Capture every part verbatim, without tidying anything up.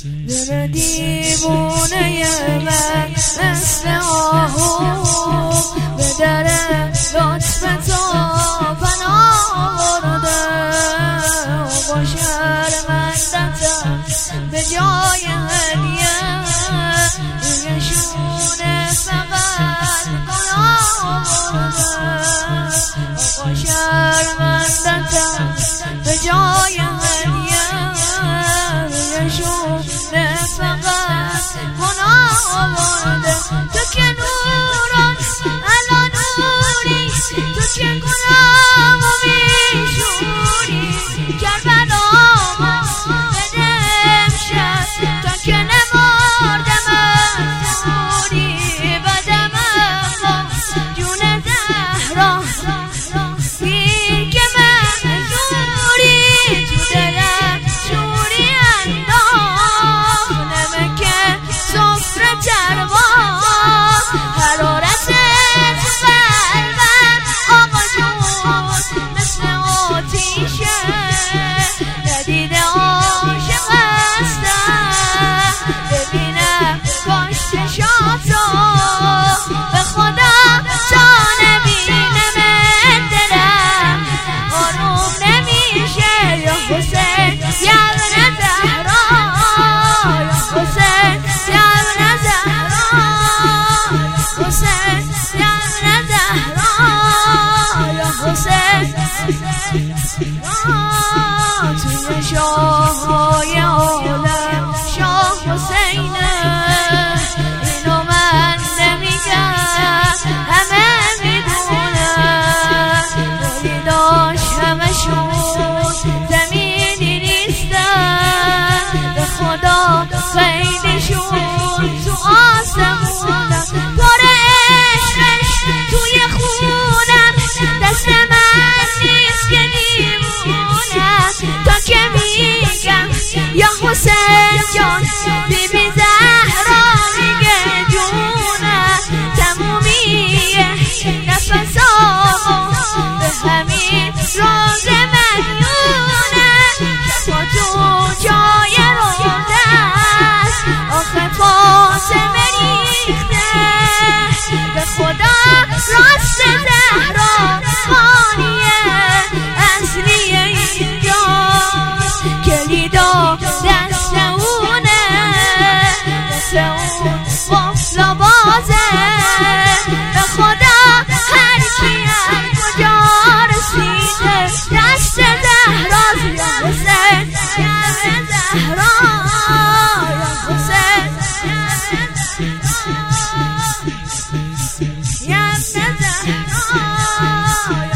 دل دیوونه من مثل آهو به در لطف تو پناه برده با شرمندتم به جای هدیه روی شونه فقط گناه برده با شرمندتم به جای هدیه روی شونه فقط گناه برده تو که نوران الان نوری تو که گناه و بیشوری کربلامو بده امشب تا که نمردم موری بدم اما جون زهرا گیر که من زوری تو دلم شوری انداخت نمکه سفره تروا حرارت تو قلبم آقا جون مثل آتیشه ندیده عاشق هستم ببینم کاش چشاتو به خدا تا نبینم دلم آروم نمیشه یا حسین یا ابن زهرا یا حسین یا ابن زهرا حسین یا ابن زهرا یا حسین توی شاه‌های عالم شاه حسینه اینو من نمیگم همه میدونم ولی داشت همشون زمینی نیستن به خدا خیلیشون تو آسمونم پر عشقش توی خونم دست من نیست که دیوونم تا که میگم یا حسین جان بی بی زهرا میگه جونم تمومیه نفسامو به همین روز مدیونه شفا تو جای روزه است آخه فاطمه ریخته به خدا راست زهرا خانیه اصلیه اینجا کلیدا دست اونه مثل اون قفل بازه به خدا هر کی از کجا رسیده دست زهراست یا حسین یا ابن زهرا یا حسین یا ابن زهرا یا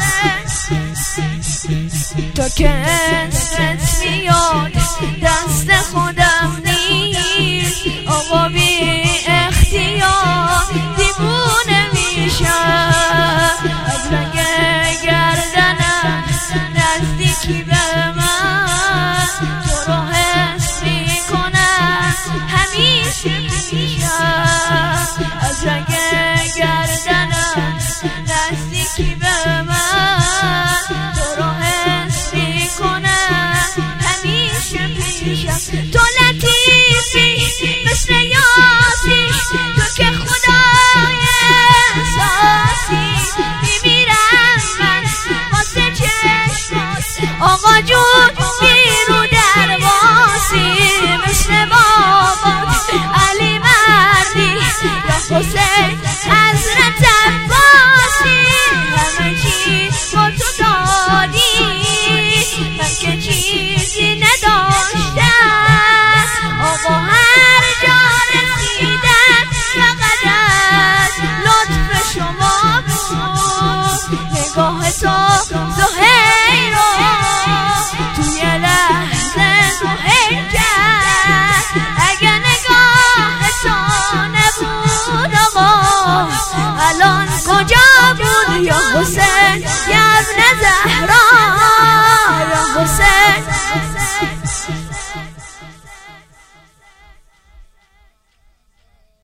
حسین تو که اسمت میاد دست خودم نیست آقا بی اختیار دیوونه میشم از رنگ گردنم نزدیکی به من تو رو حس میکنم همیشه میشم از رنگ گردنم نزدیکی به من تو رو حس میکنم همیشه پیشم تو لطیفی مثل یاسی تو که خدای احساسی میمیرم من واسه چشمات آقا جون بیرو درواسی مثل بابات علی مردی یا حسین حضرت عباسی همه چی با تو دادی من که چیزی نداشتم آقا هر جا رسیدم فقط از لطف شما بود نگاه تو زهیر رو توی لحظه زهیر کرد اگه نگاه تو نبود آقا الان کجا بود یا حسین یا ابن زهرا